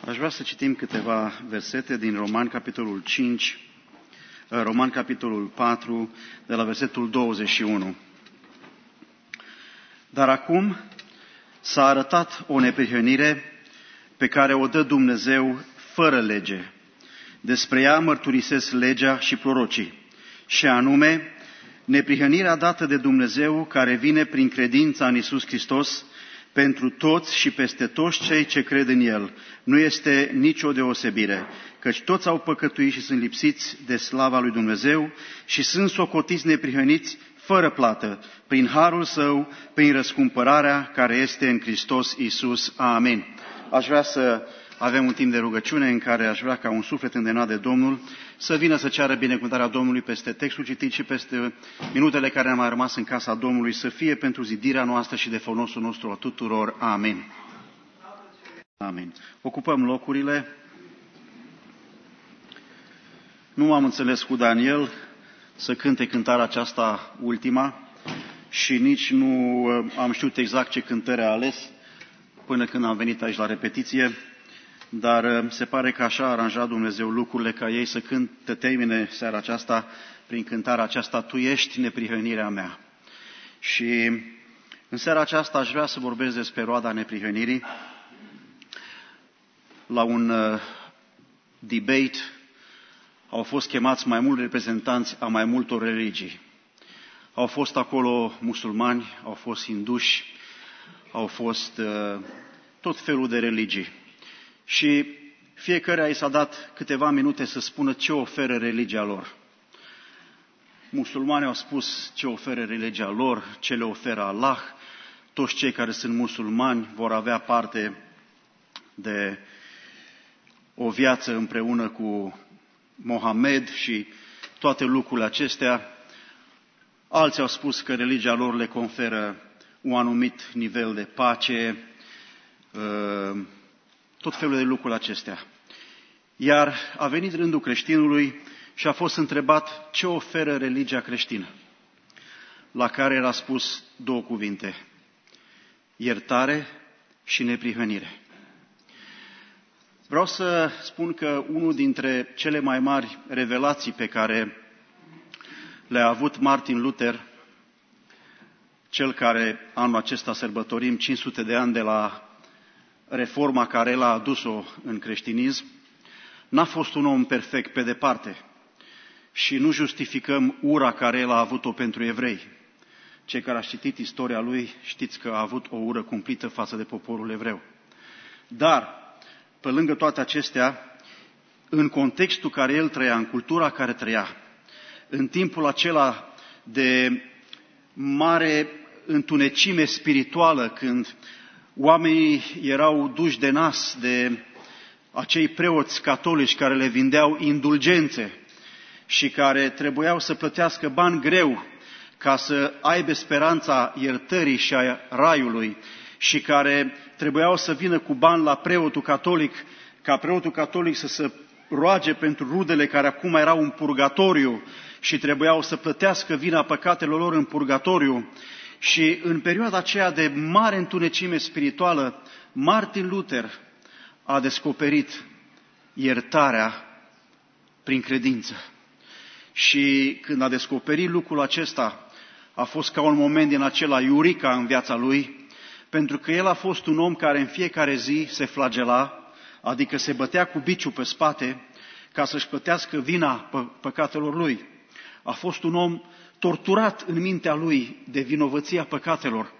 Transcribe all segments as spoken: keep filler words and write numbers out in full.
Aș vrea să citim câteva versete din Roman, capitolul cinci, Roman, capitolul patru, de la versetul douăzeci și unu. Dar acum s-a arătat o neprihănire pe care o dă Dumnezeu fără lege. Despre ea mărturisesc legea și prorocii, și anume neprihănirea dată de Dumnezeu care vine prin credința în Iisus Hristos pentru toți și peste toți cei ce cred în El. Nu este nicio deosebire, căci toți au păcătuit și sunt lipsiți de slava lui Dumnezeu și sunt socotiți neprihăniți fără plată, prin harul Său, prin răscumpărarea care este în Hristos Iisus. Amin. Aș vrea să avem un timp de rugăciune în care aș vrea ca un suflet îndemnat de Domnul să vină să ceară binecuvântarea Domnului peste textul citit și peste minutele care ne-au mai rămas în casa Domnului, să fie pentru zidirea noastră și de folosul nostru a tuturor. Amin. Amin. Ocupăm locurile. Nu am înțeles cu Daniel să cânte cântarea aceasta ultima și nici nu am știut exact ce cântare a ales până când am venit aici la repetiție. Dar se pare că așa a aranjat Dumnezeu lucrurile ca ei să cânte, termine seara aceasta prin cântarea aceasta, Tu ești neprihănirea mea. Și în seara aceasta aș vrea să vorbesc despre roada neprihănirii. La un uh, debate au fost chemați mai mulți reprezentanți a mai multor religii. Au fost acolo musulmani, au fost hinduși, au fost uh, tot felul de religii. Și fiecare i s-a dat câteva minute să spună ce oferă religia lor. Musulmanii au spus ce oferă religia lor, ce le oferă Allah. Toți cei care sunt musulmani vor avea parte de o viață împreună cu Mohamed și toate lucrurile acestea. Alții au spus că religia lor le conferă un anumit nivel de pace, tot felul de lucruri acestea. Iar a venit rândul creștinului și a fost întrebat ce oferă religia creștină, la care era spus două cuvinte: iertare și neprihănire. Vreau să spun că unul dintre cele mai mari revelații pe care le-a avut Martin Luther, cel care anul acesta sărbătorim cinci sute de ani de la reforma care el a adus-o în creștinism, n-a fost un om perfect pe departe și nu justificăm ura care el a avut-o pentru evrei. Cei care ați citit istoria lui știți că a avut o ură cumplită față de poporul evreu. Dar, pe lângă toate acestea, în contextul care el trăia, în cultura care trăia, în timpul acela de mare întunecime spirituală, când oamenii erau duși de nas de acei preoți catolici care le vindeau indulgențe și care trebuiau să plătească bani greu ca să aibă speranța iertării și a raiului și care trebuiau să vină cu bani la preotul catolic, ca preotul catolic să se roage pentru rudele care acum erau în purgatoriu și trebuiau să plătească vina păcatelor lor în purgatoriu. Și în perioada aceea de mare întunecime spirituală, Martin Luther a descoperit iertarea prin credință. Și când a descoperit lucrul acesta, a fost ca un moment din acela iurica în viața lui, pentru că el a fost un om care în fiecare zi se flagela, adică se bătea cu biciul pe spate ca să-și plătească vina pă- păcatelor lui. A fost un om torturat în mintea lui de vinovăția păcatelor.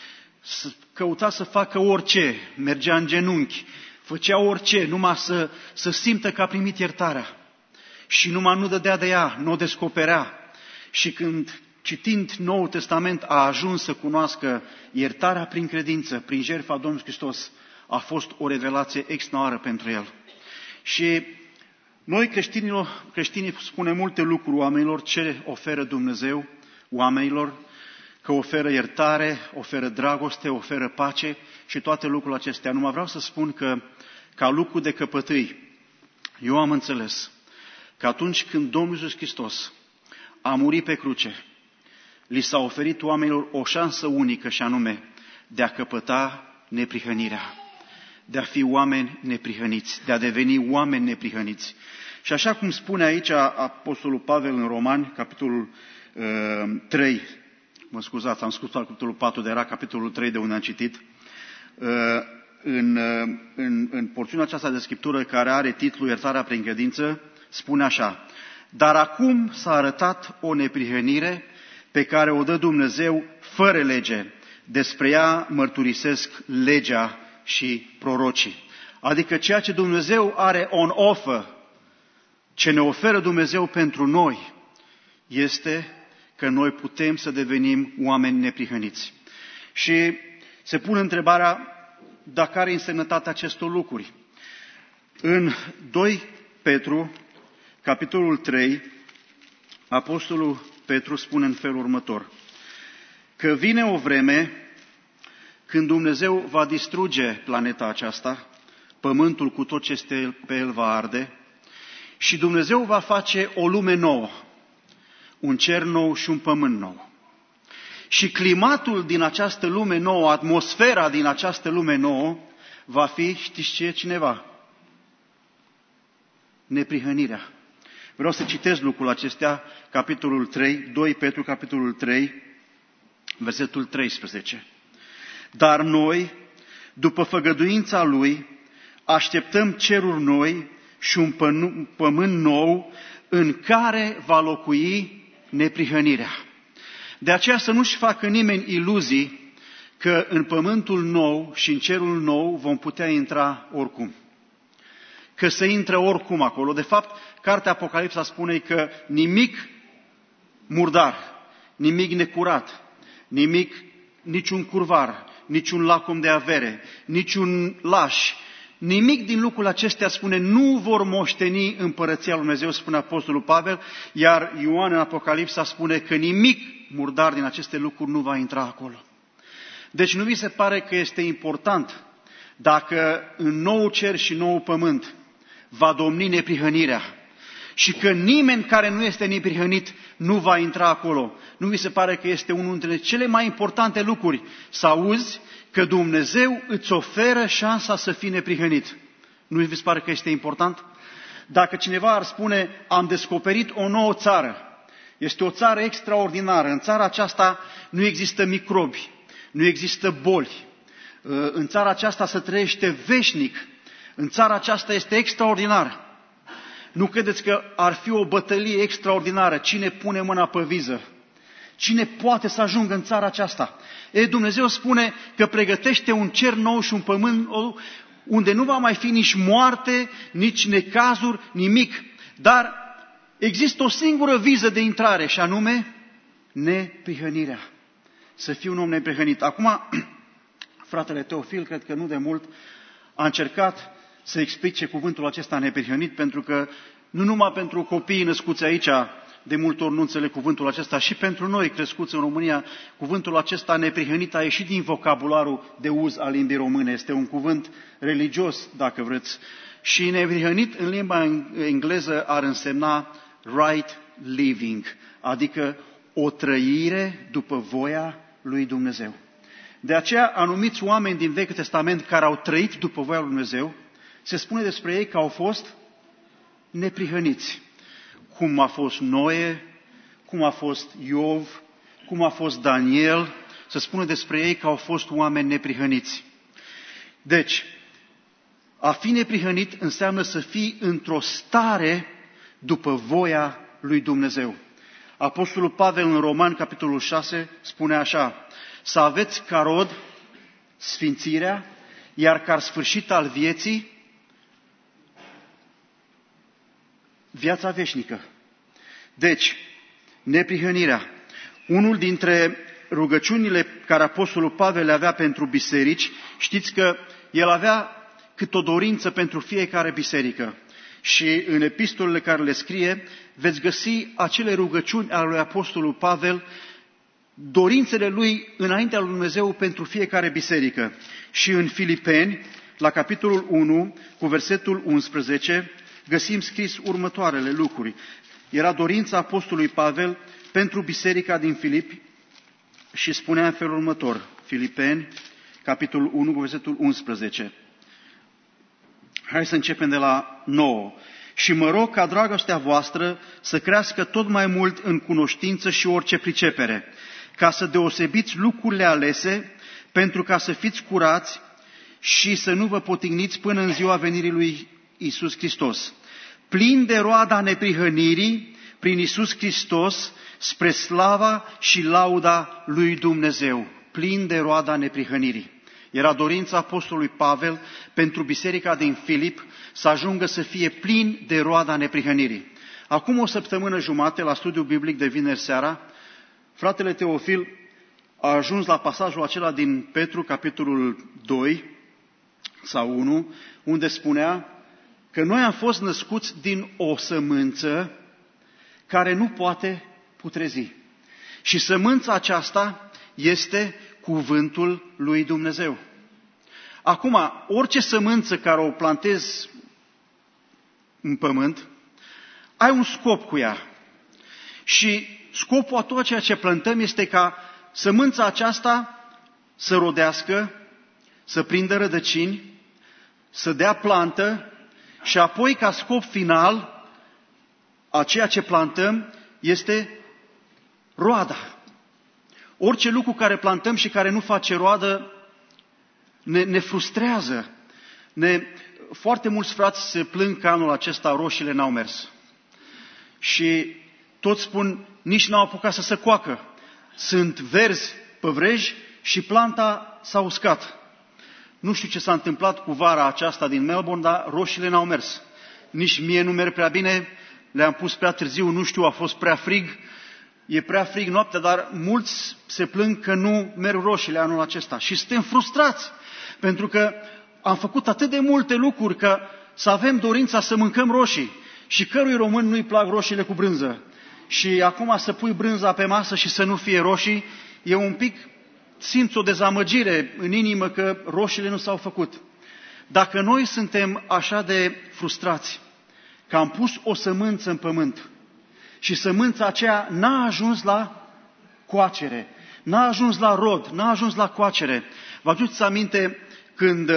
Căuta să facă orice, mergea în genunchi, făcea orice, numai să, să simtă că a primit iertarea. Și numai nu dădea de ea, nu o descoperea. Și când, citind Noul Testament, a ajuns să cunoască iertarea prin credință, prin jertfa Domnului Hristos, a fost o revelație extraordinară pentru el. Și noi creștinilor, creștinii spunem multe lucruri oamenilor ce oferă Dumnezeu oamenilor, că oferă iertare, oferă dragoste, oferă pace și toate lucrurile acestea. Numai vreau să spun că, ca lucru de căpătâi, eu am înțeles că atunci când Domnul Iisus Hristos a murit pe cruce, li s-a oferit oamenilor o șansă unică și anume de a căpăta neprihănirea. de a fi oameni neprihăniți, de a deveni oameni neprihăniți. Și așa cum spune aici Apostolul Pavel în Romani, capitolul uh, trei, mă scuzați, am scos capitolul patru, de era capitolul trei de unde am citit, uh, în, uh, în, în porțiunea aceasta de Scriptură care are titlul Iertarea prin credință, spune așa: dar acum s-a arătat o neprihănire pe care o dă Dumnezeu fără lege. Despre ea mărturisesc legea și prorocii. Adică ceea ce Dumnezeu are on offer, ce ne oferă Dumnezeu pentru noi, este că noi putem să devenim oameni neprihăniți. Și se pune întrebarea, dar care e însemnătatea acestor lucruri? În doi Petru, capitolul trei, Apostolul Petru spune în felul următor: că vine o vreme când Dumnezeu va distruge planeta aceasta, pământul cu tot ce este pe el va arde, și Dumnezeu va face o lume nouă, un cer nou și un pământ nou. Și climatul din această lume nouă, atmosfera din această lume nouă, va fi, știți ce, cineva? Neprihănirea. Vreau să citesc lucrul acestea, capitolul trei, doi Petru, capitolul trei, versetul treisprezece. Dar noi, după făgăduința Lui, așteptăm ceruri noi și un pământ nou în care va locui neprihănirea. De aceea să nu-și facă nimeni iluzii că în pământul nou și în cerul nou vom putea intra oricum. Că să intre oricum acolo. De fapt, cartea Apocalipsa spune că nimic murdar, nimic necurat, nimic, niciun curvar, niciun lacom de avere, niciun laș, nimic din lucrul acestea, spune, nu vor moșteni împărăția lui Dumnezeu, spune Apostolul Pavel, iar Ioan în Apocalipsa spune că nimic murdar din aceste lucruri nu va intra acolo. Deci nu vi se pare că este important dacă în nou cer și nou pământ va domni neprihănirea și că nimeni care nu este neprihănit nu va intra acolo? Nu vi se pare că este unul dintre cele mai importante lucruri să auzi că Dumnezeu îți oferă șansa să fii neprihănit? Nu vi se pare că este important? Dacă cineva ar spune, am descoperit o nouă țară, este o țară extraordinară, în țara aceasta nu există microbi, nu există boli, în țara aceasta se trăiește veșnic, în țara aceasta este extraordinar. Nu credeți că ar fi o bătălie extraordinară? Cine pune mâna pe viză? Cine poate să ajungă în țara aceasta? Ei, Dumnezeu spune că pregătește un cer nou și un pământ unde nu va mai fi nici moarte, nici necazuri, nimic. Dar există o singură viză de intrare și anume neprihănirea. Să fii un om neprihănit. Acum, fratele Teofil, cred că nu de mult, a încercat să explice cuvântul acesta neprihănit, pentru că nu numai pentru copiii născuți aici, de multe ori nu înțeleg cuvântul acesta, și pentru noi crescuți în România, cuvântul acesta neprihănit a ieșit din vocabularul de uz al limbii române. Este un cuvânt religios, dacă vreți. Și neprihănit în limba engleză ar însemna right living, adică o trăire după voia lui Dumnezeu. De aceea, anumiți oameni din Vechiul Testament care au trăit după voia lui Dumnezeu, se spune despre ei că au fost neprihăniți. Cum a fost Noe, cum a fost Iov, cum a fost Daniel, se spune despre ei că au fost oameni neprihăniți. Deci, a fi neprihănit înseamnă să fii într-o stare după voia lui Dumnezeu. Apostolul Pavel în Romani, capitolul șase, spune așa: să aveți ca rod sfințirea, iar ca sfârșit al vieții, viața veșnică. Deci, neprihănirea. Unul dintre rugăciunile care Apostolul Pavel le avea pentru biserici, știți că el avea cât o dorință pentru fiecare biserică. Și în epistolele care le scrie, veți găsi acele rugăciuni ale lui Apostolul Pavel, dorințele lui înaintea lui Dumnezeu pentru fiecare biserică. Și în Filipeni, la capitolul unu, cu versetul unsprezece, găsim scris următoarele lucruri. Era dorința Apostolului Pavel pentru biserica din Filipi și spunea în felul următor. Filipeni, capitolul unu, cu versetul unsprezece. Hai să începem de la nouă. Și mă rog ca dragostea voastră să crească tot mai mult în cunoștință și orice pricepere, ca să deosebiți lucrurile alese, pentru ca să fiți curați și să nu vă potigniți până în ziua venirii lui Iisus Hristos, plin de roada neprihănirii prin Iisus Hristos, spre slava și lauda lui Dumnezeu. Plin de roada neprihănirii. Era dorința apostolului Pavel pentru biserica din Filip să ajungă să fie plin de roada neprihănirii. Acum o săptămână jumate, la studiul biblic de vineri seara, fratele Teofil a ajuns la pasajul acela din Petru, capitolul doi sau unu, unde spunea că noi am fost născuți din o sămânță care nu poate putrezi. Și sămânța aceasta este cuvântul lui Dumnezeu. Acum, orice sămânță care o plantezi în pământ, ai un scop cu ea. Și scopul a tot ceea ce plantăm este ca sămânța aceasta să rodească, să prindă rădăcini, să dea plantă și apoi ca scop final a ceea ce plantăm este roada. Orice lucru care plantăm și care nu face roadă ne, ne frustrează. Ne, foarte mulți frați se plâng că anul acesta roșiile n-au mers. Și toți spun, nici n-au apucat să se coacă. Sunt verzi, păvreji și planta s-a uscat. Nu știu ce s-a întâmplat cu vara aceasta din Melbourne, dar roșiile n-au mers. Nici mie nu merg prea bine, le-am pus prea târziu, nu știu, a fost prea frig. E prea frig noaptea, dar mulți se plâng că nu merg roșiile anul acesta. Și suntem frustrați, pentru că am făcut atât de multe lucruri că să avem dorința să mâncăm roșii. Și cărui român nu-i plac roșiile cu brânză. Și acum să pui brânza pe masă și să nu fie roșii, e un pic, simți o dezamăgire în inimă că roșiile nu s-au făcut. Dacă noi suntem așa de frustrați că am pus o sămânță în pământ și sămânța aceea n-a ajuns la coacere, n-a ajuns la rod, n-a ajuns la coacere. Vă aduceți aminte când uh,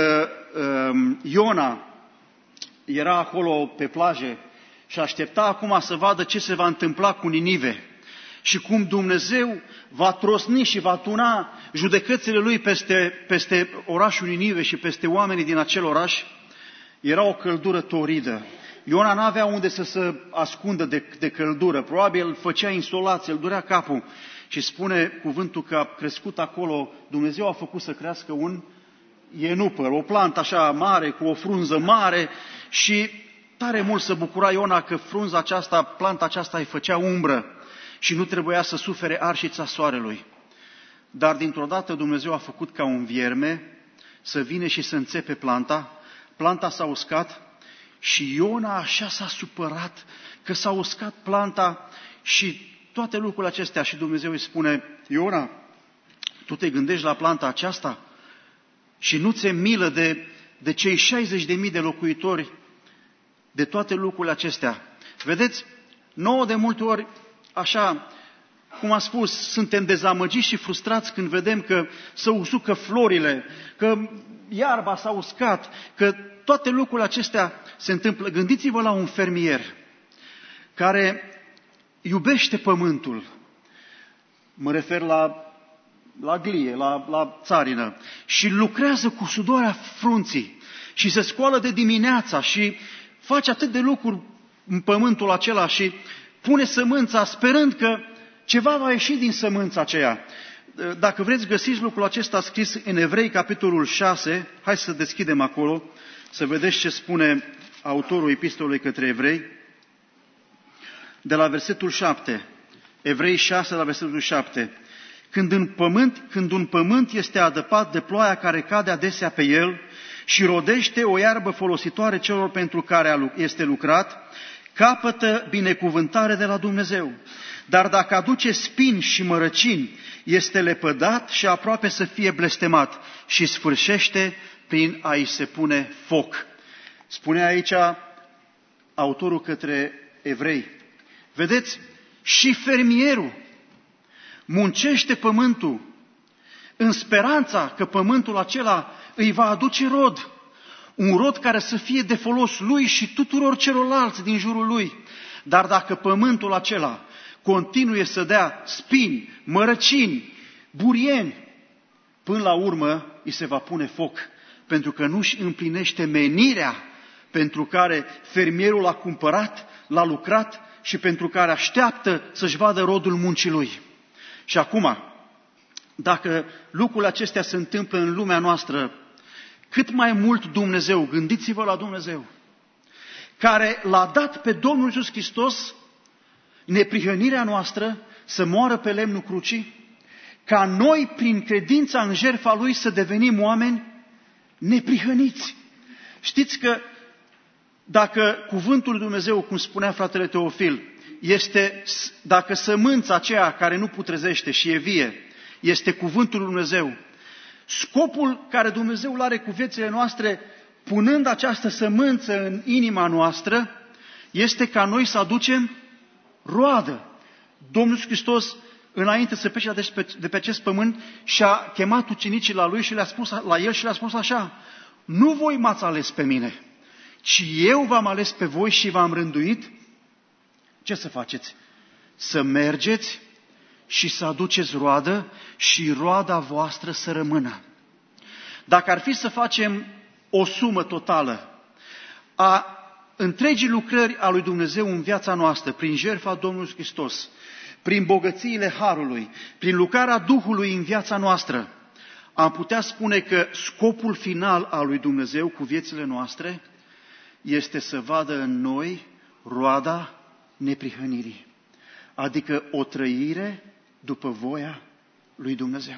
Iona era acolo pe plaje și aștepta acum să vadă ce se va întâmpla cu Ninive și cum Dumnezeu va trosni și va tuna judecățile Lui peste, peste orașul Ninive și peste oamenii din acel oraș. Era o căldură toridă. Iona n-avea unde să se ascundă de, de căldură, probabil făcea insolație, îl durea capul și spune cuvântul că a crescut acolo, Dumnezeu a făcut să crească un ienupăr, o plantă așa mare, cu o frunză mare și tare mult se bucura Iona că frunza aceasta, planta aceasta îi făcea umbră și nu trebuia să sufere arșița soarelui. Dar dintr-o dată Dumnezeu a făcut ca un vierme să vină și să înțepe planta, planta s-a uscat și Iona așa s-a supărat că s-a uscat planta și toate lucrurile acestea și Dumnezeu îi spune, Iona, tu te gândești la planta aceasta și nu ți-e milă de, de cei șaizeci de mii de locuitori, de toate lucrurile acestea. Vedeți, nouă de multe ori, așa, cum am spus, suntem dezamăgiți și frustrați când vedem că se usucă florile, că iarba s-a uscat, că toate lucrurile acestea se întâmplă. Gândiți-vă la un fermier care iubește pământul. Mă refer la, la glie, la, la țarină. Și lucrează cu sudoarea frunții și se scoală de dimineața și face atât de lucruri în pământul acela și pune sămânța sperând că ceva va ieși din sămânța aceea. Dacă vreți, găsiți lucrul acesta scris în Evrei, capitolul șase. Hai să deschidem acolo, să vedeți ce spune autorul epistolei către Evrei. De la versetul șapte. Evrei șase, la versetul șapte. Când, în pământ, când un pământ este adăpat de ploaia care cade adesea pe el și rodește o iarbă folositoare celor pentru care este lucrat, capătă binecuvântare de la Dumnezeu. Dar dacă aduce spini și mărăcini, este lepădat și aproape să fie blestemat și sfârșește prin a-i se pune foc. Spune aici autorul către evrei. Vedeți, și fermierul muncește pământul în speranța că pământul acela îi va aduce rod. un rod care să fie de folos lui și tuturor celorlalți din jurul lui. Dar dacă pământul acela continuă să dea spini, mărăcini, burieni, până la urmă îi se va pune foc, pentru că nu-și împlinește menirea pentru care fermierul l-a cumpărat, l-a lucrat și pentru care așteaptă să-și vadă rodul muncii lui. Și acum, dacă lucrurile acestea se întâmplă în lumea noastră, cât mai mult Dumnezeu, gândiți-vă la Dumnezeu, care l-a dat pe Domnul Iisus Hristos neprihănirea noastră să moară pe lemnul crucii, ca noi, prin credința în jertfa Lui, să devenim oameni neprihăniți. Știți că dacă cuvântul lui Dumnezeu, cum spunea fratele Teofil, este, dacă sămânța aceea care nu putrezește și e vie, este cuvântul lui Dumnezeu, scopul care Dumnezeu îl are cu viețile noastre, punând această sămânță în inima noastră, este ca noi să aducem roadă. Domnul Iisus Hristos, înainte să plece de pe acest pământ, și-a chemat ucenicii la lui și le-a spus la el și le-a spus așa: nu voi m-ați ales pe mine, ci eu v-am ales pe voi și v-am rânduit. Ce să faceți? Să mergeți și să aduceți roadă și roada voastră să rămână. Dacă ar fi să facem o sumă totală a întregii lucrări a lui Dumnezeu în viața noastră, prin jertfa Domnului Hristos, prin bogățiile Harului, prin lucrarea Duhului în viața noastră, am putea spune că scopul final al lui Dumnezeu cu viețile noastre este să vadă în noi roada neprihănirii, adică o trăire după voia lui Dumnezeu.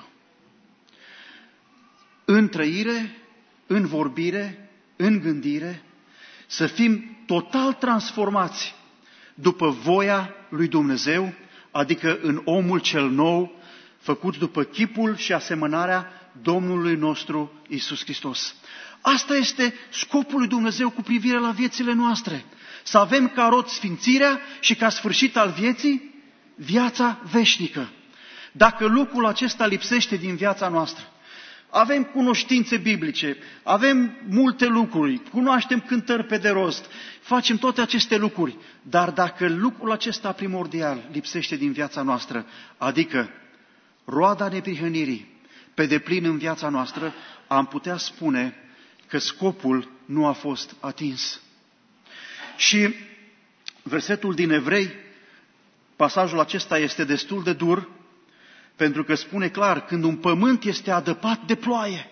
În trăire, în vorbire, în gândire, să fim total transformați după voia lui Dumnezeu, adică în omul cel nou, făcut după chipul și asemănarea Domnului nostru Iisus Hristos. Asta este scopul lui Dumnezeu cu privire la viețile noastre. Să avem ca rod sfințirea și ca sfârșit al vieții, viața veșnică. Dacă lucrul acesta lipsește din viața noastră, avem cunoștințe biblice, avem multe lucruri, cunoaștem cântări pe de rost, facem toate aceste lucruri, dar dacă lucrul acesta primordial lipsește din viața noastră, adică roada neprihănirii pe deplin în viața noastră, am putea spune că scopul nu a fost atins. Și versetul din Evrei, pasajul acesta este destul de dur, pentru că spune clar, când un pământ este adăpat de ploaie.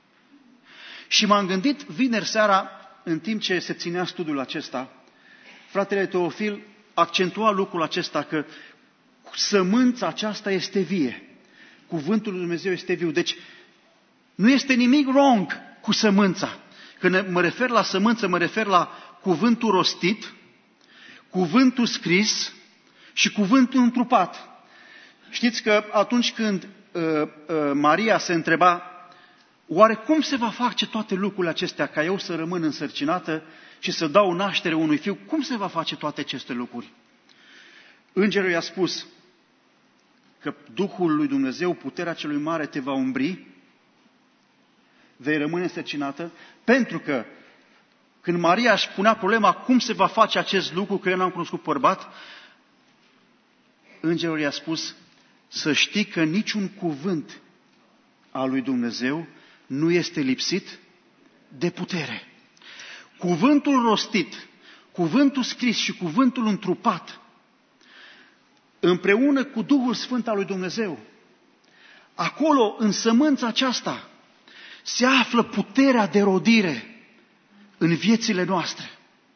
Și m-am gândit vineri seara, în timp ce se ținea studiul acesta, fratele Teofil accentua lucrul acesta, că sămânța aceasta este vie. Cuvântul lui Dumnezeu este viu. Deci nu este nimic wrong cu sămânța. Când mă refer la sămânță, mă refer la cuvântul rostit, cuvântul scris și cuvântul întrupat. Știți că atunci când uh, uh, Maria se întreba, oare cum se va face toate lucrurile acestea ca eu să rămân însărcinată și să dau naștere unui fiu, cum se va face toate aceste lucruri? Îngerul i-a spus că Duhul lui Dumnezeu, puterea celui mare te va umbri, vei rămâne însărcinată, pentru că când Maria își punea problema cum se va face acest lucru, că eu n-am cunoscut bărbat, îngerul i-a spus să știi că niciun cuvânt al lui Dumnezeu nu este lipsit de putere. Cuvântul rostit, cuvântul scris și cuvântul întrupat, împreună cu Duhul Sfânt al lui Dumnezeu, acolo, în sămânța aceasta, se află puterea de rodire în viețile noastre.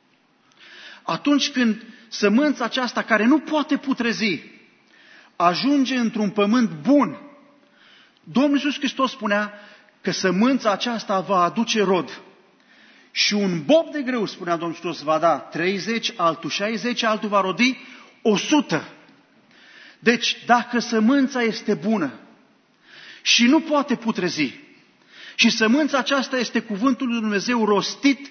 Atunci când sămânța aceasta, care nu poate putrezi, ajunge într-un pământ bun, Domnul Iisus Hristos spunea că sămânța aceasta va aduce rod. Și un bob de grâu, spunea Domnul Hristos, va da treizeci, altul șaizeci, altul va rodi o sută. Deci, dacă sămânța este bună și nu poate putrezi, și sămânța aceasta este cuvântul lui Dumnezeu rostit,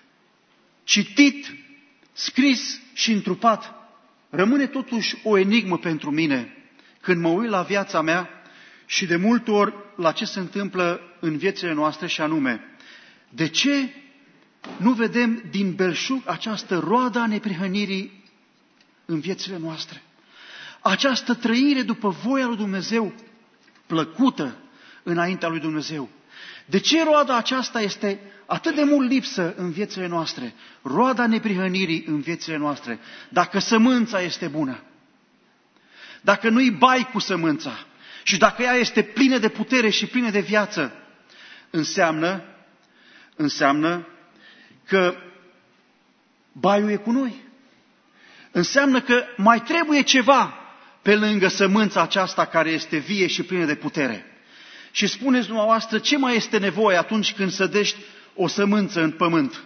citit, scris și întrupat, rămâne totuși o enigmă pentru mine când mă uit la viața mea și de multe ori la ce se întâmplă în viețile noastre, și anume, de ce nu vedem din belșug această roadă a neprihănirii în viețile noastre. Această trăire după voia lui Dumnezeu, plăcută înaintea lui Dumnezeu. De ce roada aceasta este atât de mult lipsă în viețile noastre? Roada neprihănirii în viețile noastre. Dacă sămânța este bună, dacă nu-i bai cu sămânța și dacă ea este plină de putere și plină de viață, înseamnă, înseamnă că baiul e cu noi. Înseamnă că mai trebuie ceva pe lângă sămânța aceasta care este vie și plină de putere. Și spuneți dumneavoastră, ce mai este nevoie atunci când sădești o sămânță în pământ?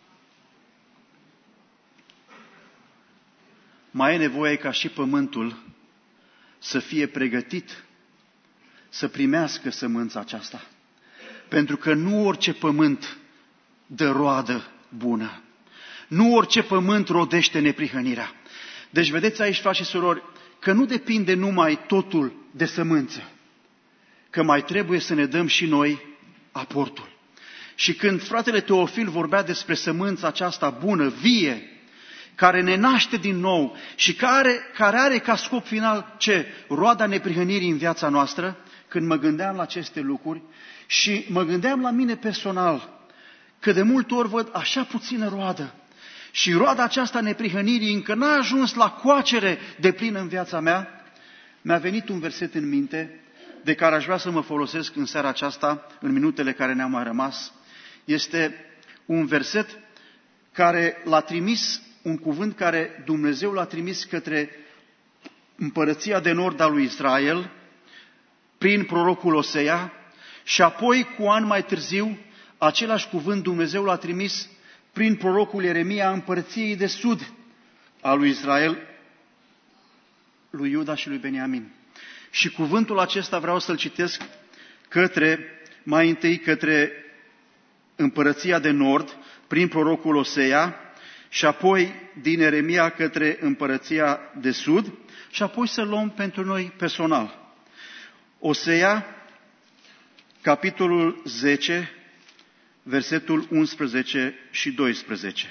Mai e nevoie ca și pământul să fie pregătit să primească sămânța aceasta. Pentru că nu orice pământ dă roadă bună. Nu orice pământ rodește neprihănirea. Deci vedeți aici, frați și surori, că nu depinde numai totul de sămânță, că mai trebuie să ne dăm și noi aportul. Și când fratele Teofil vorbea despre sămânța aceasta bună, vie, care ne naște din nou și care, care are ca scop final ce? Roada neprihănirii în viața noastră, când mă gândeam la aceste lucruri și mă gândeam la mine personal, că de multe ori văd așa puțină roadă. Și roada aceasta neprihănirii încă n-a ajuns la coacere de plină în viața mea, mi-a venit un verset în minte de care aș vrea să mă folosesc în seara aceasta, în minutele care ne-au mai rămas. Este un verset care l-a trimis, un cuvânt care Dumnezeu l-a trimis către împărăția de nord a lui Israel, prin prorocul Osea, și apoi, cu ani mai târziu, același cuvânt Dumnezeu l-a trimis prin prorocul Ieremia împărăției de sud a lui Israel, lui Iuda și lui Beniamin. Și cuvântul acesta vreau să-l citesc către, mai întâi către împărăția de nord, prin prorocul Osea, și apoi din Ieremia către împărăția de sud, și apoi să luăm pentru noi personal. Osea, capitolul zece, versetul unsprezece și doisprezece.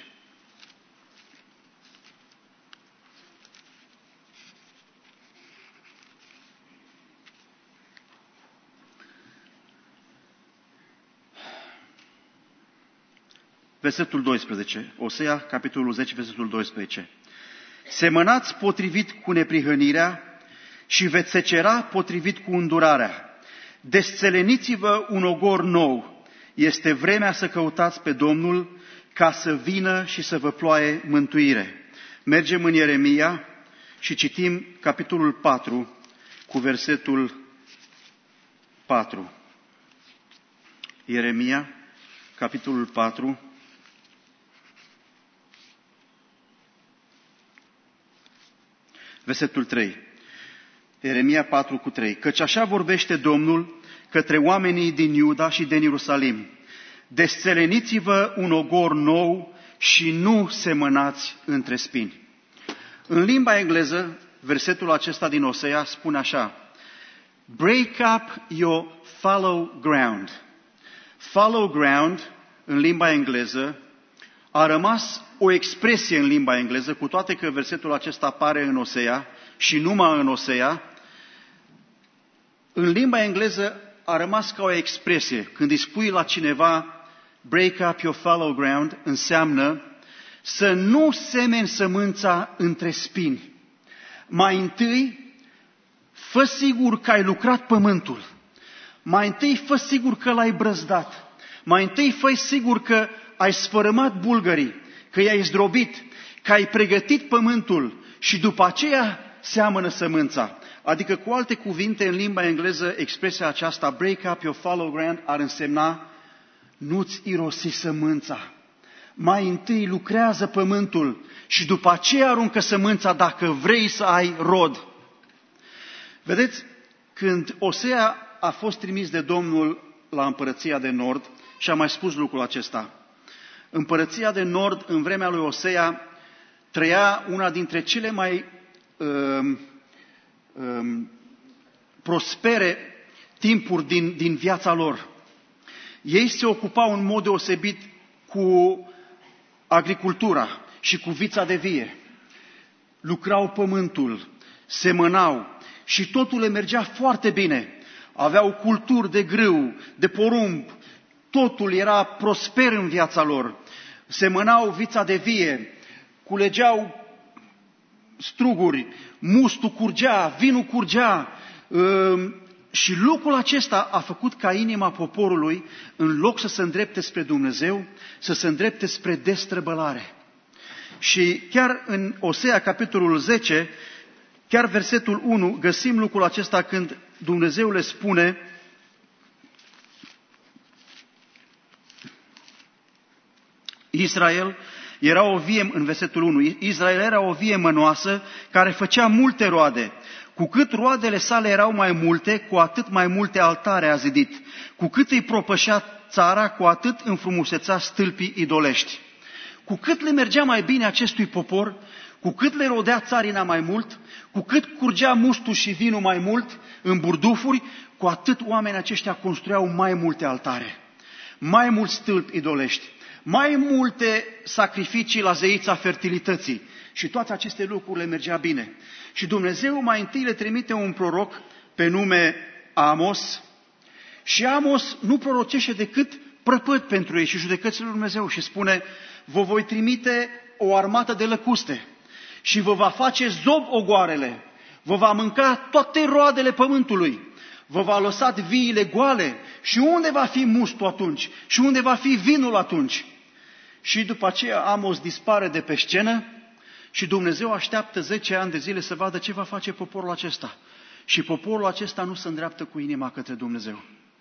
Versetul doisprezece. Osea, capitolul zece, versetul doisprezece. Semănați potrivit cu neprihănirea și veți secera potrivit cu îndurarea. Desțeleniți-vă un ogor nou. Este vremea să căutați pe Domnul ca să vină și să vă ploaie mântuire. Mergem în Ieremia și citim capitolul patru cu versetul patru. Ieremia, capitolul patru. Versetul trei. Ieremia patru cu trei. Căci așa vorbește Domnul către oamenii din Iuda și din Ierusalim. Desțeleniți-vă un ogor nou și nu semănați între spini. În limba engleză, versetul acesta din Osea spune așa: Break up your fallow ground. Fallow ground, în limba engleză, a rămas o expresie în limba engleză, cu toate că versetul acesta apare în Osea și numai în Osea. În limba engleză a rămas ca o expresie. Când îi spui la cineva break up your fallow ground, înseamnă să nu semeni sămânța între spini. Mai întâi, fă sigur că ai lucrat pământul. Mai întâi, fă sigur că l-ai brăzdat. Mai întâi, fă sigur că ai sfărâmat bulgării, că i-ai zdrobit, că ai pregătit pământul și după aceea seamănă sămânța. Adică, cu alte cuvinte, în limba engleză, expresia aceasta, break up your fallow ground, ar însemna nu-ți irosi sămânța. Mai întâi lucrează pământul și după aceea aruncă sămânța dacă vrei să ai rod. Vedeți, când Osea a fost trimis de Domnul la împărăția de nord, și a mai spus lucrul acesta, împărăția de nord, în vremea lui Osea, trăia una dintre cele mai um, um, prospere timpuri din, din viața lor. Ei se ocupau în mod deosebit cu agricultura și cu vița de vie. Lucrau pământul, semănau și totul le mergea foarte bine. Aveau culturi de grâu, de porumb, totul era prosper în viața lor. Semănau vița de vie, culegeau struguri, mustul curgea, vinul curgea. Și lucrul acesta a făcut ca inima poporului, în loc să se îndrepte spre Dumnezeu, să se îndrepte spre destrăbălare. Și chiar în Osea, capitolul zece, chiar versetul unu, găsim lucrul acesta când Dumnezeu le spune: Israel era o vie, în versetul unu, Israel era o vie mănoasă care făcea multe roade. Cu cât roadele sale erau mai multe, cu atât mai multe altare a zidit. Cu cât îi propășea țara, cu atât înfrumusețea stâlpii idolești. Cu cât le mergea mai bine acestui popor, cu cât le rodea țarina mai mult, cu cât curgea mustul și vinul mai mult în burdufuri, cu atât oamenii aceștia construiau mai multe altare, mai mulți stâlpi idolești, mai multe sacrificii la zeița fertilității. Și toate aceste lucruri le mergea bine. Și Dumnezeu mai întâi le trimite un proroc pe nume Amos. Și Amos nu prorocește decât prăpăd pentru ei și judecățile lui Dumnezeu. Și spune: vă voi trimite o armată de lăcuste și vă va face zob ogoarele, vă va mânca toate roadele pământului, vă va lăsa viile goale. Și unde va fi mustul atunci? Și unde va fi vinul atunci? Și după aceea Amos dispare de pe scenă și Dumnezeu așteaptă zece ani de zile să vadă ce va face poporul acesta. Și poporul acesta nu se îndreaptă cu inima către Dumnezeu.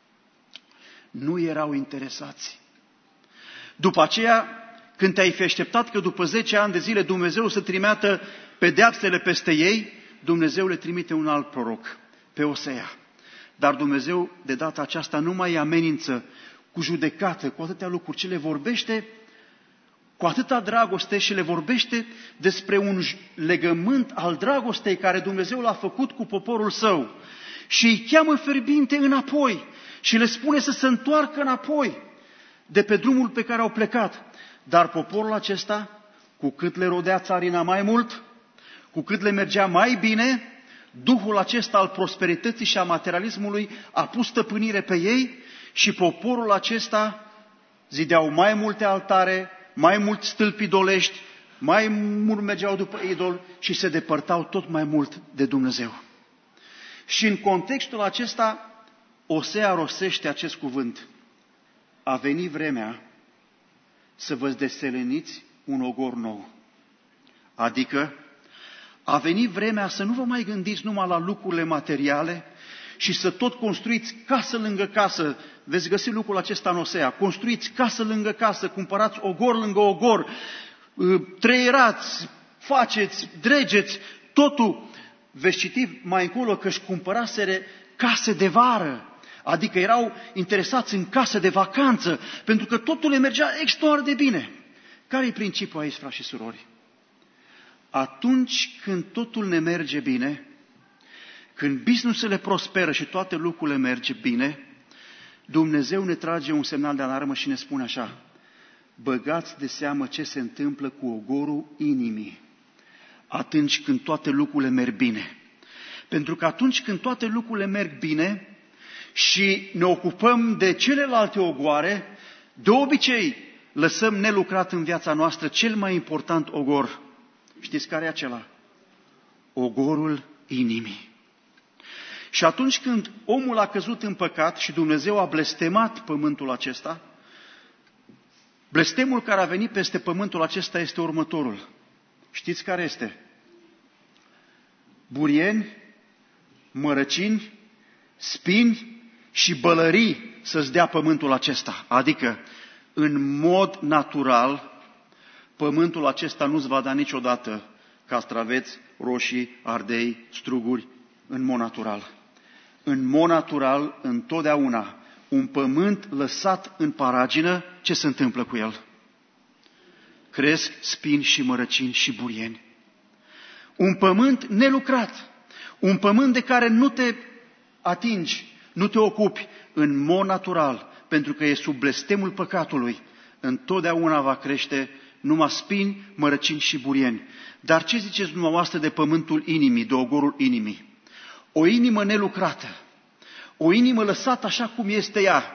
Nu erau interesați. După aceea, când te-ai fi așteptat că după zece ani de zile Dumnezeu să trimeată pedeapsele peste ei, Dumnezeu le trimite un alt proroc, pe Osea. Dar Dumnezeu de data aceasta nu mai amenință cu judecată, cu atâtea lucruri, ci le vorbește cu atâta dragoste și le vorbește despre un legământ al dragostei care Dumnezeu l-a făcut cu poporul său. Și îi cheamă fierbinte înapoi și le spune să se întoarcă înapoi de pe drumul pe care au plecat. Dar poporul acesta, cu cât le rodea țarina mai mult, cu cât le mergea mai bine, duhul acesta al prosperității și a materialismului a pus stăpânire pe ei și poporul acesta zideau mai multe altare, mai mulți stâlpi idolești, mai mult mergeau după idol și se depărtau tot mai mult de Dumnezeu. Și în contextul acesta, Osea rostește acest cuvânt: a venit vremea să vă deseleniți un ogor nou. Adică, a venit vremea să nu vă mai gândiți numai la lucrurile materiale și să tot construiți casă lângă casă. Veți găsi lucrul acesta în Osea. Construiți casă lângă casă, cumpărați ogor lângă ogor, treierați, faceți, dregeți, totul. Veți citi mai încolo că își cumpăraseră case de vară, adică erau interesați în case de vacanță, pentru că totul le mergea extraordinar de bine. Care e principiul aici, frați și surori? Atunci când totul ne merge bine, când business-urile prosperă și toate lucrurile merge bine, Dumnezeu ne trage un semnal de alarmă și ne spune așa: băgați de seamă ce se întâmplă cu ogorul inimii atunci când toate lucrurile merg bine. Pentru că atunci când toate lucrurile merg bine și ne ocupăm de celelalte ogoare, de obicei lăsăm nelucrat în viața noastră cel mai important ogor. Știți care e acela? Ogorul inimii. Și atunci când omul a căzut în păcat și Dumnezeu a blestemat pământul acesta, blestemul care a venit peste pământul acesta este următorul. Știți care este? Burieni, mărăcini, spini și bălării să-ți dea pământul acesta. Adică, în mod natural, pământul acesta nu-ți va da niciodată castraveți, roșii, ardei, struguri, în mod natural. În mod natural, întotdeauna, un pământ lăsat în paragină, ce se întâmplă cu el? Cresc spini și mărăcini și burieni. Un pământ nelucrat, un pământ de care nu te atingi, nu te ocupi, în mod natural, pentru că e sub blestemul păcatului, întotdeauna va crește numai spini, mărăcini și burieni. Dar ce ziceți dumneavoastră de pământul inimii, de ogorul inimii? O inimă nelucrată, o inimă lăsată așa cum este ea,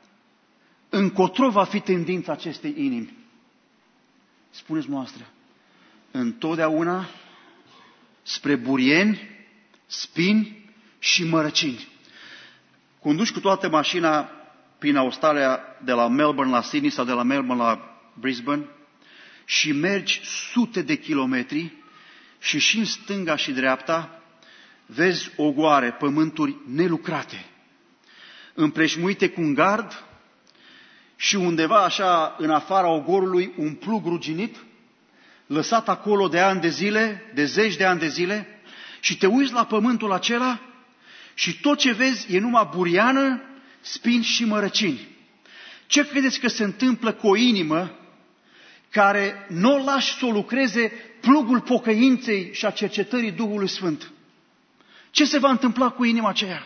încotro va fi tendința acestei inimi? Spuneți dumneavoastră, întotdeauna spre burieni, spini și mărăcini. Conduci cu toată mașina prin Australia, de la Melbourne la Sydney sau de la Melbourne la Brisbane și mergi sute de kilometri și și în stânga și dreapta vezi ogoare, pământuri nelucrate, împrejmuite cu un gard și undeva așa în afara ogorului un plug ruginit, lăsat acolo de ani de zile, de zeci de ani de zile, și te uiți la pământul acela și tot ce vezi e numai buriană, spini și mărăcini. Ce credeți că se întâmplă cu o inimă care nu o lași să o lucreze plugul pocăinței și a cercetării Duhului Sfânt? Ce se va întâmpla cu inima aceea?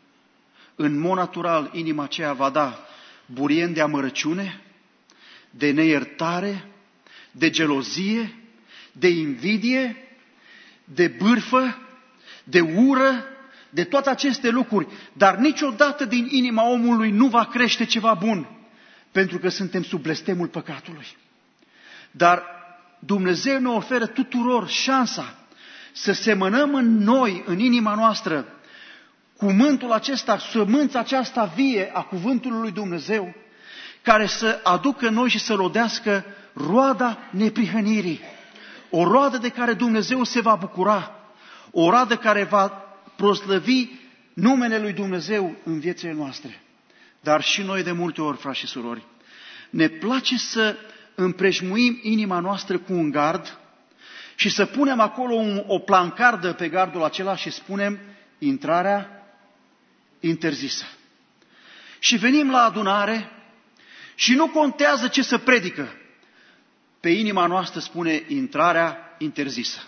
În mod natural, inima aceea va da burien de amărăciune, de neiertare, de gelozie, de invidie, de bârfă, de ură, de toate aceste lucruri. Dar niciodată din inima omului nu va crește ceva bun, pentru că suntem sub blestemul păcatului. Dar Dumnezeu ne oferă tuturor șansa să semănăm în noi, în inima noastră, cuvântul acesta, sămânța aceasta vie a cuvântului lui Dumnezeu, care să aducă în noi și să rodească roada neprihănirii. O roadă de care Dumnezeu se va bucura, o roadă care va proslăvi numele lui Dumnezeu în viețile noastre. Dar și noi de multe ori, frați și surori, ne place să împrejmuim inima noastră cu un gard și să punem acolo un, o plancardă pe gardul acela și spunem intrarea interzisă. Și venim la adunare și nu contează ce să predică. Pe inima noastră spune intrarea interzisă.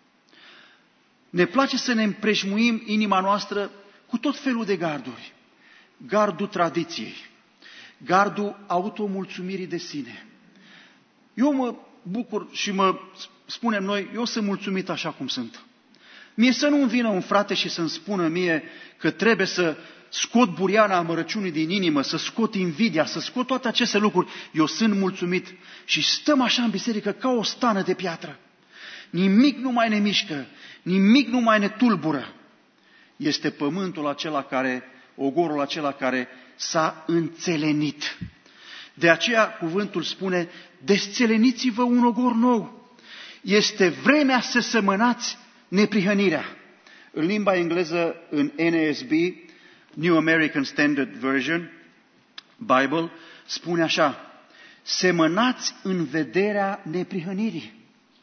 Ne place să ne împrejmuim inima noastră cu tot felul de garduri. Gardul tradiției, gardul automulțumirii de sine. Eu mă bucur și mă spunem noi, eu sunt mulțumit așa cum sunt. Mie să nu-mi vină un frate și să-mi spună mie că trebuie să scot buriana amărăciunii din inimă, să scot invidia, să scot toate aceste lucruri. Eu sunt mulțumit și stăm așa în biserică ca o stană de piatră. Nimic nu mai ne mișcă, nimic nu mai ne tulbură. Este pământul acela care, ogorul acela care s-a înțelenit. De aceea cuvântul spune, desțeleniți-vă un ogor nou. Este vremea să semănați neprihănirea. În limba engleză, în N A S B, New American Standard Version, Bible, spune așa, semănați în vederea neprihănirii.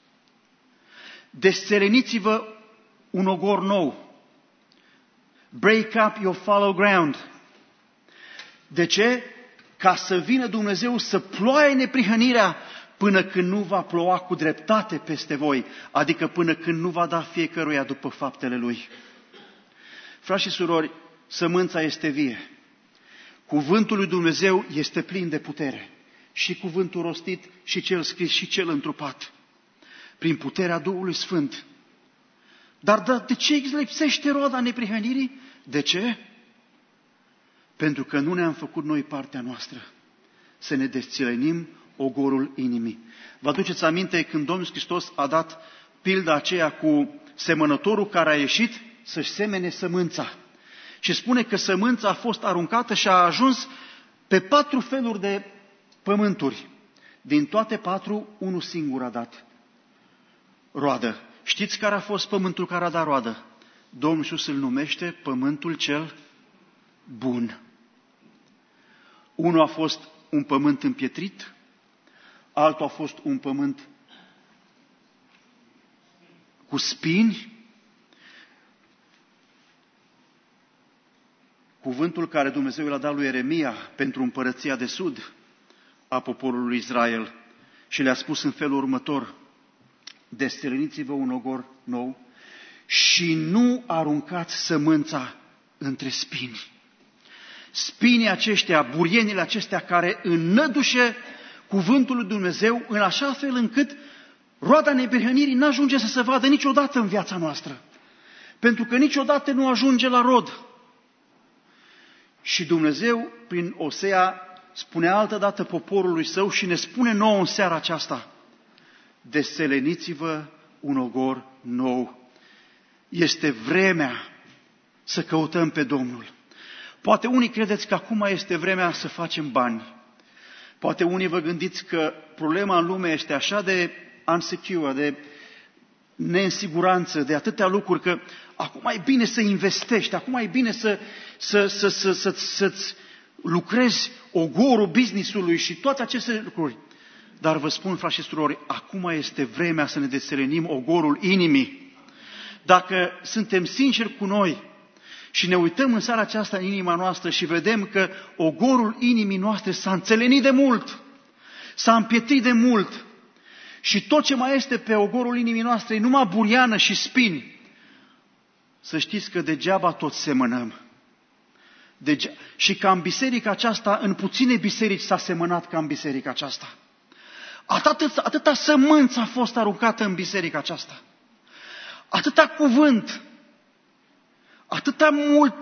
Desțeleniți-vă un ogor nou. Break up your fallow ground. De ce? Ca să vină Dumnezeu să ploaie neprihănirea până când nu va ploua cu dreptate peste voi, adică până când nu va da fiecăruia după faptele lui. Frați și surori, sămânța este vie. Cuvântul lui Dumnezeu este plin de putere. Și cuvântul rostit, și cel scris, și cel întrupat. Prin puterea Duhului Sfânt. Dar de ce lipsește roada neprihănirii? De ce? Pentru că nu ne-am făcut noi partea noastră. Să ne desțelenim ogorul inimii. Vă aduceți aminte când Domnul Hristos a dat pilda aceea cu semănătorul care a ieșit să-și semene sămânța. Și spune că sămânța a fost aruncată și a ajuns pe patru feluri de pământuri. Din toate patru, unul singur a dat roadă. Știți care a fost pământul care a dat roadă? Domnul Iisus îl numește pământul cel bun. Unul a fost un pământ împietrit, altul a fost un pământ cu spini. Cuvântul care Dumnezeu l-a dat lui Ieremia pentru împărăția de sud a poporului Israel și le-a spus în felul următor, desțeleniți-vă un ogor nou și nu aruncați sămânța între spini. Spinii aceștia, burienile acestea care înnădușe cuvântul lui Dumnezeu în așa fel încât roada neprihănirii n-ajunge să se vadă niciodată în viața noastră. Pentru că niciodată nu ajunge la rod. Și Dumnezeu, prin Osea, spunea altădată poporului său și ne spune nouă în seara aceasta: deseleniți-vă un ogor nou. Este vremea să căutăm pe Domnul. Poate unii credeți că acum este vremea să facem bani. Poate unii vă gândiți că problema în lume este așa de unsecure, de neînsiguranță, de atâtea lucruri, că acum e bine să investești, acum e bine să, să, să, să, să, să-ți lucrezi ogorul business-ului și toate aceste lucruri. Dar vă spun, frați și surori, acum este vremea să ne deselenim ogorul inimii. Dacă suntem sinceri cu noi și ne uităm în seara aceasta în inima noastră și vedem că ogorul inimii noastre s-a înțelenit de mult, s-a împietrit de mult și tot ce mai este pe ogorul inimii noastre e numai buriană și spini, să știți că degeaba tot semănăm. Dege- și ca în biserica aceasta, în puține biserici s-a semănat ca în biserica aceasta. Atâta, atâta sămânță a fost aruncată în biserica aceasta. Atâta cuvânt, atâta mult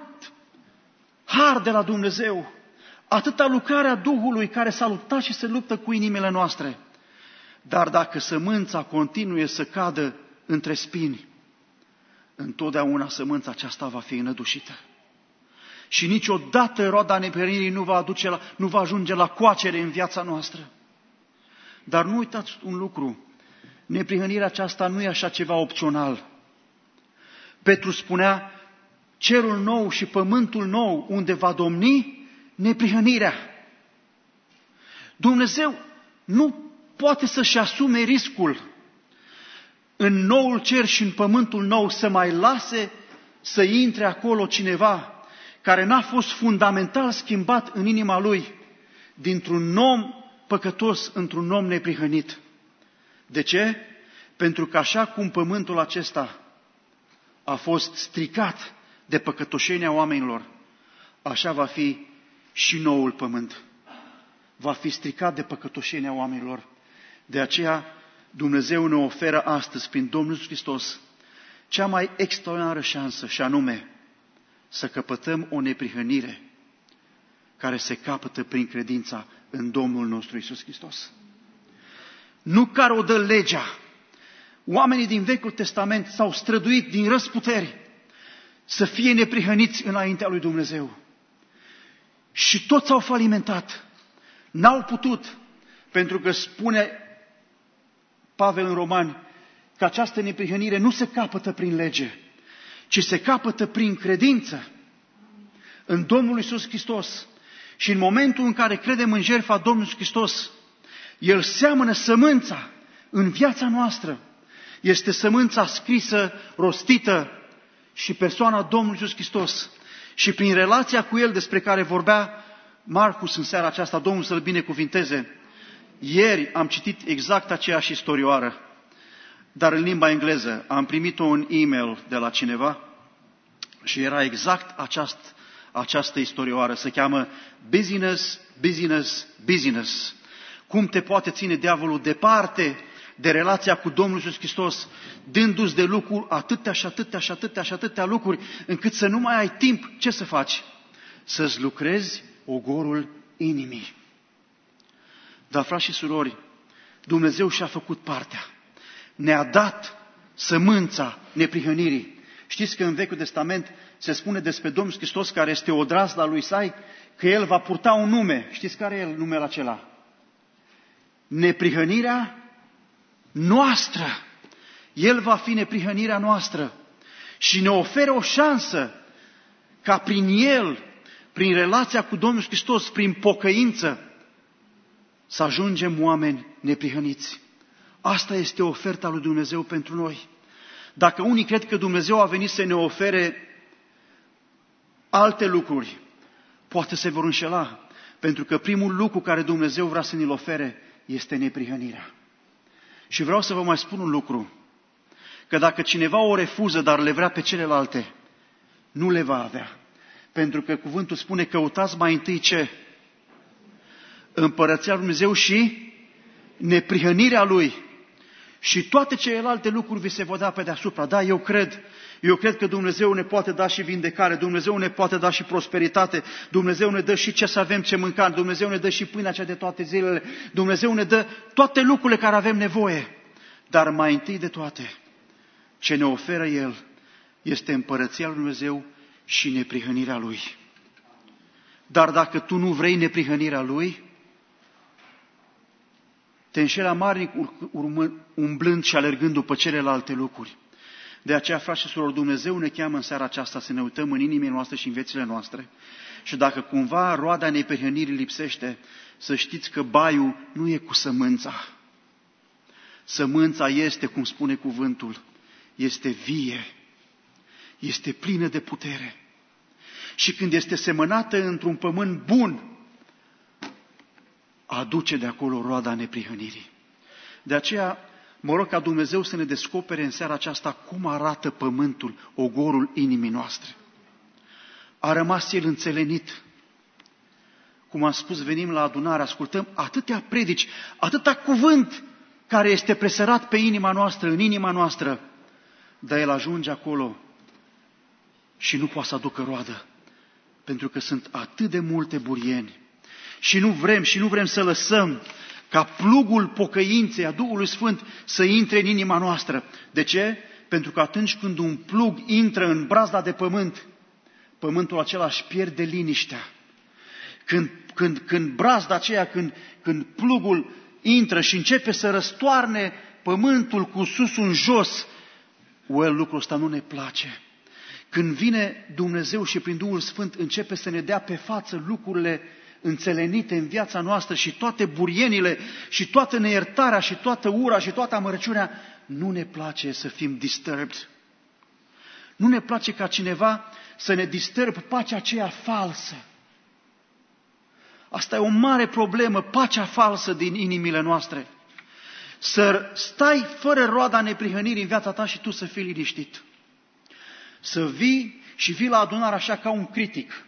har de la Dumnezeu, atâta lucrarea Duhului care s-a luptat și se luptă cu inimile noastre. Dar dacă sămânța continuă să cadă între spini, întotdeauna sămânța aceasta va fi înădușită. Și niciodată roada neprihănirii nu va aduce la, nu va ajunge la coacere în viața noastră. Dar nu uitați un lucru, neprihănirea aceasta nu e așa ceva opțional. Petru spunea, cerul nou și pământul nou unde va domni neprihănirea. Dumnezeu nu poate să-și asume riscul în noul cer și în pământul nou să mai lase să intre acolo cineva care n-a fost fundamental schimbat în inima lui dintr-un om păcătos într-un om neprihănit. De ce? Pentru că așa cum pământul acesta a fost stricat de păcătoșenia oamenilor, așa va fi și noul pământ. Va fi stricat de păcătoșenia oamenilor. De aceea Dumnezeu ne oferă astăzi, prin Domnul Iisus Hristos, cea mai extraordinară șansă, și anume să căpătăm o neprihănire care se capătă prin credința în Domnul nostru Iisus Hristos. Nu care o dă legea. Oamenii din Vechiul Testament s-au străduit din răsputeri să fie neprihăniți înaintea lui Dumnezeu. Și toți au falimentat. N-au putut, pentru că spune Pavel în Romani că această neprihănire nu se capătă prin lege, ci se capătă prin credință în Domnul Iisus Hristos. Și în momentul în care credem în jertfa Domnului Iisus Hristos, El seamănă sămânța în viața noastră. Este sămânța scrisă, rostită și persoana Domnului Iisus Hristos. Și prin relația cu El despre care vorbea Marcus în seara aceasta, Domnul să-L binecuvinteze, ieri am citit exact aceeași istorioară, dar în limba engleză. Am primit-o în e-mail de la cineva și era exact această, această istorioară. Se cheamă Business, Business, Business. Cum te poate ține diavolul departe de relația cu Domnul Iisus Hristos, dându-ți de lucru atâtea și atâtea și atâtea și atâtea lucruri, încât să nu mai ai timp. Ce să faci? Să-ți lucrezi ogorul inimii. Dar, frați și surori, Dumnezeu și-a făcut partea. Ne-a dat sămânța neprihănirii. Știți că în Vechiul Testament se spune despre Domnul Hristos, care este odrazda lui Isai, că El va purta un nume. Știți care e numele acela? Neprihănirea noastră. El va fi neprihănirea noastră și ne oferă o șansă ca prin El, prin relația cu Domnul Hristos, prin pocăință, să ajungem oameni neprihăniți. Asta este oferta lui Dumnezeu pentru noi. Dacă unii cred că Dumnezeu a venit să ne ofere alte lucruri, poate se vor înșela, pentru că primul lucru care Dumnezeu vrea să ne-l ofere este neprihănirea. Și vreau să vă mai spun un lucru, că dacă cineva o refuză, dar le vrea pe celelalte, nu le va avea. Pentru că cuvântul spune, căutați mai întâi ce? Împărăția lui Dumnezeu și neprihănirea Lui și toate celelalte lucruri vi se vor da pe deasupra. Da, eu cred. Eu cred că Dumnezeu ne poate da și vindecare, Dumnezeu ne poate da și prosperitate, Dumnezeu ne dă și ce să avem ce mânca, Dumnezeu ne dă și pâinea cea de toate zilele, Dumnezeu ne dă toate lucrurile care avem nevoie. Dar mai întâi de toate, ce ne oferă El este împărăția lui Dumnezeu și neprihănirea Lui. Dar dacă tu nu vrei neprihănirea Lui, te înșeli amarnic umblând și alergând după celelalte lucruri. De aceea, frați și surori, Dumnezeu ne cheamă în seara aceasta să ne uităm în inimile noastre și în viețile noastre. Și dacă cumva roada neprihănirii lipsește, să știți că baiul nu e cu sămânța. Sămânța este, cum spune cuvântul, este vie, este plină de putere. Și când este semănată într-un pământ bun, aduce de acolo roada neprihănirii. De aceea, mă rog ca Dumnezeu să ne descopere în seara aceasta cum arată pământul, ogorul inimii noastre. A rămas el înțelenit. Cum am spus, venim la adunare, ascultăm atâtea predici, atâta cuvânt care este presărat pe inima noastră, în inima noastră, dar el ajunge acolo și nu poate să aducă roadă, pentru că sunt atât de multe burieni. Și nu vrem, și nu vrem să lăsăm ca plugul pocăinței a Duhului Sfânt să intre în inima noastră. De ce? Pentru că atunci când un plug intră în brazda de pământ, pământul acela își pierde liniștea. Când, când, când brazda aceea, când, când plugul intră și începe să răstoarne pământul cu susul în jos, well, lucrul ăsta nu ne place. Când vine Dumnezeu și prin Duhul Sfânt începe să ne dea pe față lucrurile înțelenite în viața noastră și toate burienile și toată neiertarea și toată ura și toată amărăciunea, nu ne place să fim disturbed. Nu ne place ca cineva să ne disturbe pacea aceea falsă. Asta e o mare problemă, pacea falsă din inimile noastre. Să stai fără roada neprihănirii în viața ta și tu să fii liniștit. Să vii și vii la adunare așa ca un critic.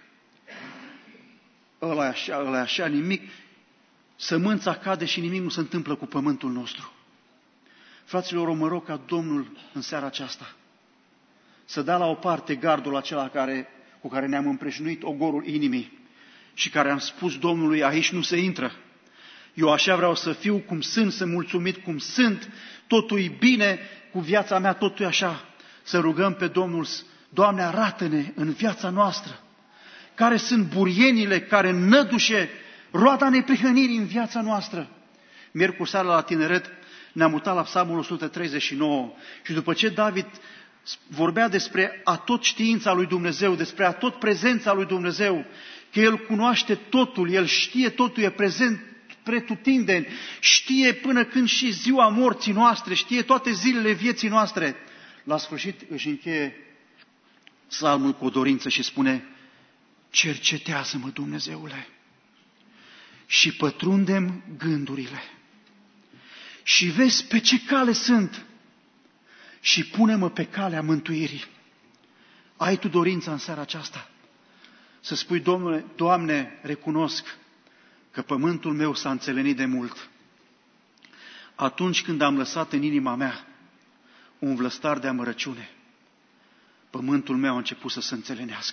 Ăla e așa, ăla e așa, nimic. Sămânța cade și nimic nu se întâmplă cu pământul nostru. Fraților, mă rog ca Domnul în seara aceasta să dea la o parte gardul acela care, cu care ne-am împrejmuit ogorul inimii și care am spus Domnului, aici nu se intră. Eu așa vreau să fiu cum sunt, să mulțumit cum sunt, totul e bine cu viața mea, totul e așa. Să rugăm pe Domnul, Doamne, arată-ne în viața noastră care sunt burienile care nădușe roada neprihănirii în viața noastră. Miercuri seara la tineret ne-am mutat la Psalmul o sută treizeci și nouă și după ce David vorbea despre atot știința lui Dumnezeu, despre atot prezența lui Dumnezeu, că El cunoaște totul, El știe totul, e prezent pretutindeni, știe până când și ziua morții noastre, știe toate zilele vieții noastre. La sfârșit își încheie psalmul cu o dorință și spune: cercetează-mă, Dumnezeule, și pătrundem gândurile și vezi pe ce cale sunt și pune-mă pe calea mântuirii. Ai tu dorința în seara aceasta să spui: Domnule, Doamne, recunosc că pământul meu s-a înțelenit de mult. Atunci când am lăsat în inima mea un vlăstar de amărăciune, pământul meu a început să se înțelenească.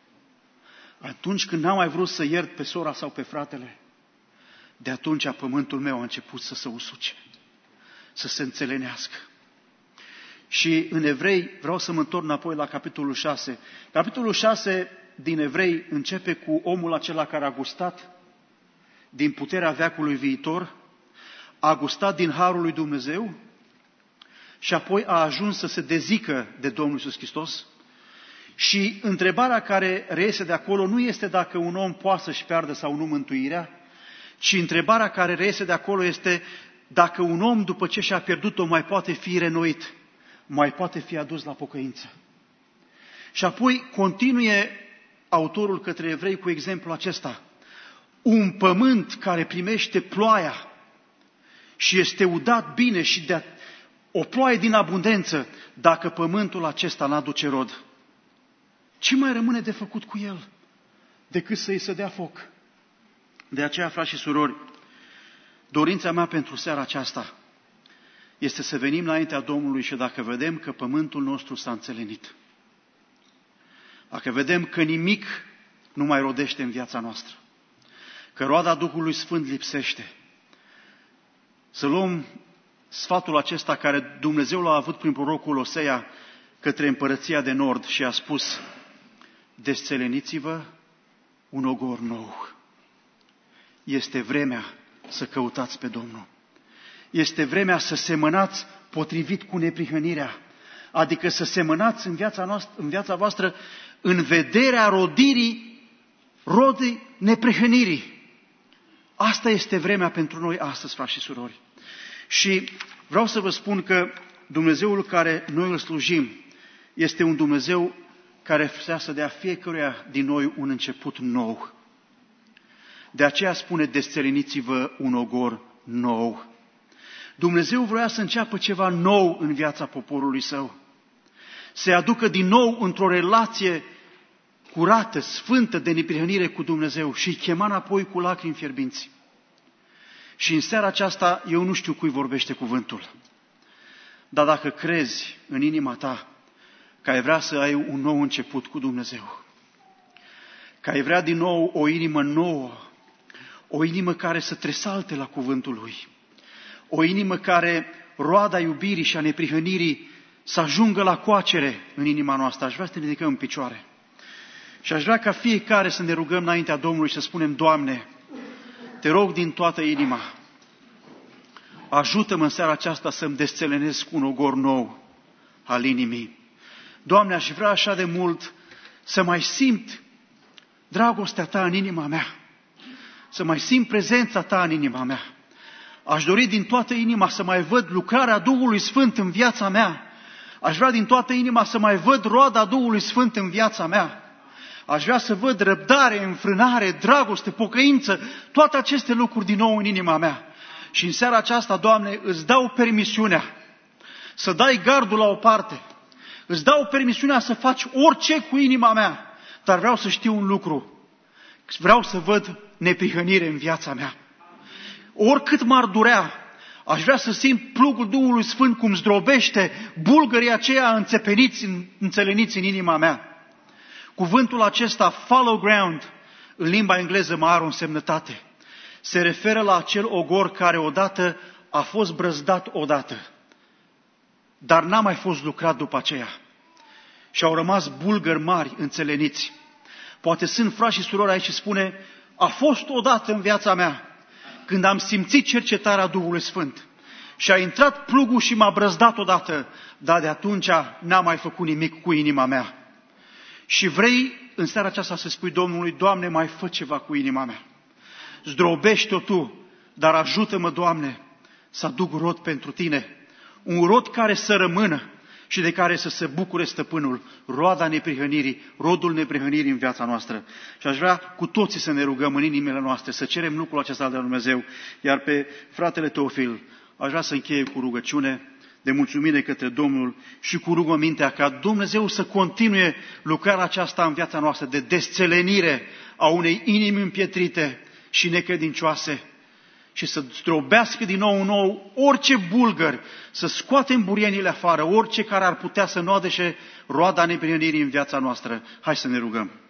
Atunci când n-am mai vrut să iert pe sora sau pe fratele, de atunci pământul meu a început să se usuce, să se înțelenească. Și în Evrei, vreau să mă întorc înapoi la capitolul șase. Capitolul șase din Evrei începe cu omul acela care a gustat din puterea veacului viitor, a gustat din harul lui Dumnezeu și apoi a ajuns să se dezică de Domnul Iisus Hristos. Și întrebarea care reiese de acolo nu este dacă un om poate să-și piardă sau nu mântuirea, ci întrebarea care reiese de acolo este dacă un om, după ce și-a pierdut-o, mai poate fi renoit, mai poate fi adus la pocăință. Și apoi continuie autorul către evrei cu exemplul acesta. Un pământ care primește ploaia și este udat bine și de o ploaie din abundență, dacă pământul acesta n-aduce rod, ce mai rămâne de făcut cu el decât să-i se dea foc? De aceea, frați și surori, Dorința mea pentru seara aceasta este să venim înaintea Domnului și dacă vedem că pământul nostru s-a înțelenit, dacă vedem că nimic nu mai rodește în viața noastră, că roada Duhului Sfânt lipsește, să luăm sfatul acesta care Dumnezeu l-a avut prin prorocul Osea către împărăția de nord și a spus: desțeleniți-vă un ogor nou. Este vremea să căutați pe Domnul. Este vremea să semănați potrivit cu neprihănirea, adică să semănați în viața, noastră, în viața voastră în vederea rodirii, rodii neprihănirii. Asta este vremea pentru noi astăzi, frați și surori. Și vreau să vă spun că Dumnezeul care noi îl slujim este un Dumnezeu care vrea să dea fiecăruia din noi un început nou. De aceea spune: desțeleniți-vă un ogor nou. Dumnezeu vrea să înceapă ceva nou în viața poporului său. Să-i aducă din nou într-o relație curată, sfântă, de neprihănire cu Dumnezeu și îi chema înapoi cu lacrimi fierbinți. Și în seara aceasta eu nu știu cui vorbește cuvântul. Dar dacă crezi în inima ta că ai vrea să ai un nou început cu Dumnezeu, că ai vrea din nou o inimă nouă, o inimă care să tresalte la cuvântul Lui, o inimă care roada iubirii și a neprihănirii să ajungă la coacere în inima noastră, aș vrea să ne ridicăm în picioare. Și aș vrea ca fiecare să ne rugăm înaintea Domnului și să spunem: Doamne, te rog din toată inima, ajută-mă în seara aceasta să-mi desțelenesc un ogor nou al inimii. Doamne, aș vrea așa de mult să mai simt dragostea Ta în inima mea, să mai simt prezența Ta în inima mea. Aș dori din toată inima să mai văd lucrarea Duhului Sfânt în viața mea. Aș vrea din toată inima să mai văd roada Duhului Sfânt în viața mea. Aș vrea să văd răbdare, înfrânare, dragoste, pocăință, toate aceste lucruri din nou în inima mea. Și în seara aceasta, Doamne, îți dau permisiunea să dai gardul la o parte. Îți dau permisiunea să faci orice cu inima mea. Dar vreau să știu un lucru. Vreau să văd neprihănire în viața mea. Oricât m-ar durea, aș vrea să simt plugul Duhului Sfânt cum zdrobește bulgării aceia înțepeniți, înțeleniți în inima mea. Cuvântul acesta, fallow ground, în limba engleză mai are o însemnătate. Se referă la acel ogor care odată a fost brăzdat odată, dar n-a mai fost lucrat după aceea. Și au rămas bulgări mari, înțeleniți. Poate sunt frați și surori aici și spune: a fost odată în viața mea când am simțit cercetarea Duhului Sfânt și a intrat plugul și m-a brăzdat odată, dar de atunci n-am mai făcut nimic cu inima mea. Și vrei în seara aceasta să spui Domnului: Doamne, mai fă ceva cu inima mea. Zdrobește-o Tu, dar ajută-mă, Doamne, să aduc rod pentru Tine. Un rod care să rămână și de care să se bucure stăpânul, roada neprihănirii, rodul neprihănirii în viața noastră. Și aș vrea cu toții să ne rugăm în inimile noastre, să cerem lucrul acesta de la Dumnezeu. Iar pe fratele Teofil aș vrea să încheie cu rugăciune de mulțumire către Domnul și cu rugămintea ca Dumnezeu să continue lucrarea aceasta în viața noastră de desțelenire a unei inimi împietrite și necredincioase și să zdrobească din nou în nou orice bulgări, să scoatem burienile afară, orice care ar putea să noadeșe roada neprihănirii în viața noastră. Hai să ne rugăm.